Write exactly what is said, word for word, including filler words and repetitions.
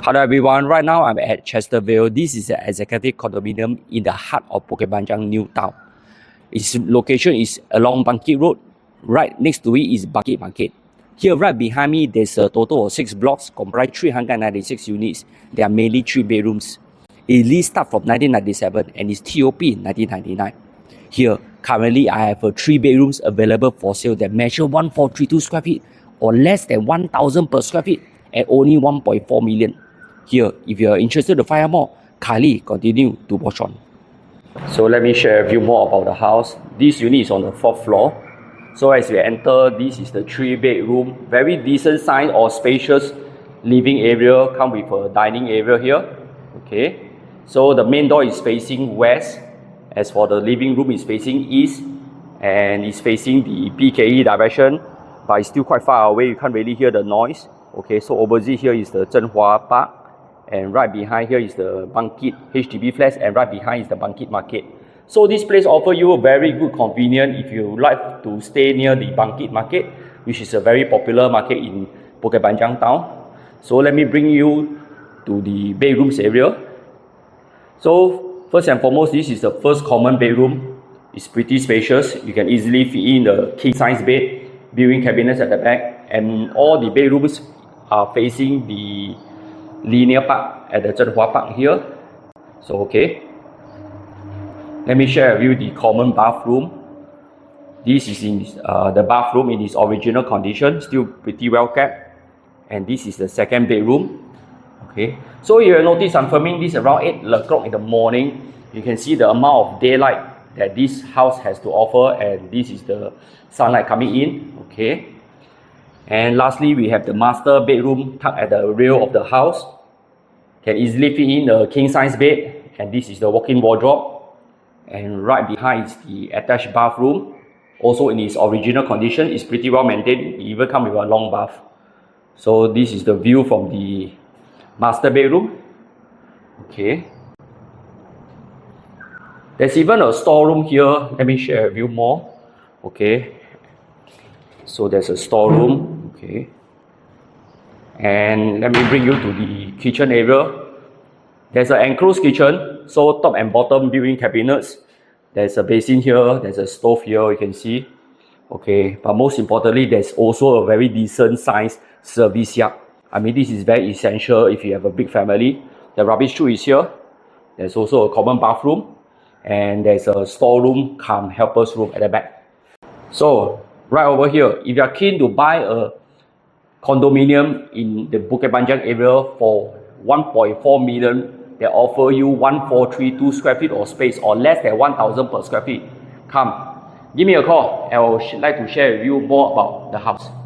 Hello everyone, right now I'm at Chesterville. This is an executive condominium in the heart of Bukit Panjang New Town. Its location is along Bangkit Road. Right next to it is Bangkit Market. Here right behind me there's a total of six blocks, comprise three hundred ninety-six units. They are mainly three bedrooms. It leased start from nineteen ninety-seven and is T O P in nineteen ninety-nine. Here, currently I have a three bedrooms available for sale that measure one thousand four hundred thirty-two square feet or less than one thousand per square feet at only one point four million. Here, if you are interested to find out more, kindly continue to watch on. So let me share with you more about the house. This unit is on the fourth floor. So as we enter, this is the three bedroom, very decent size or spacious living area, come with a dining area here. Okay, so the main door is facing west. As for the living room, is facing east and is facing the P K E direction, but it's still quite far away. You can't really hear the noise. Okay, so opposite here is the Zhenhua Park, and right behind here is the Bangkit H D B flats, and right behind is the Bangkit Market. So this place offers you a very good convenience if you like to stay near the Bangkit Market, which is a very popular market in Bukit Panjang town. So let me bring you to the bedrooms area. So first and foremost, this is the first common bedroom. It's pretty spacious. You can easily fit in the king size bed, built-in cabinets at the back, and all the bedrooms are facing the linear park at the Zhenhua Park here. So okay, let me share with you the common bathroom. This is in uh, the bathroom in its original condition, still pretty well kept. And this is the second bedroom. Okay, so you will notice I'm filming this around eight o'clock in the morning. You can see the amount of daylight that this house has to offer, and this is the sunlight coming in. Okay, and lastly we have the master bedroom tucked at the rear of the house. Can easily fit in a king size bed, and this is the walk-in wardrobe. And right behind is the attached bathroom, also in its original condition. It's pretty well maintained. It even comes with a long bath. So this is the view from the master bedroom. Okay, there's even a storeroom here. Let me share with you more. Okay, so there's a storeroom. Okay, and let me bring you to the kitchen area. There's an enclosed kitchen, so top and bottom built-in cabinets. There's a basin here, there's a stove here, you can see. Okay, but most importantly, there's also a very decent sized service yard. I mean, this is very essential if you have a big family. The rubbish chute is here. There's also a common bathroom, and there's a storeroom cum helper's room at the back. So right over here, if you're keen to buy a condominium in the Bukit Panjang area for one point four million, they offer you one thousand four hundred thirty-two square feet of space or less than one thousand per square feet. Come, give me a call. I would like to share with you more about the house.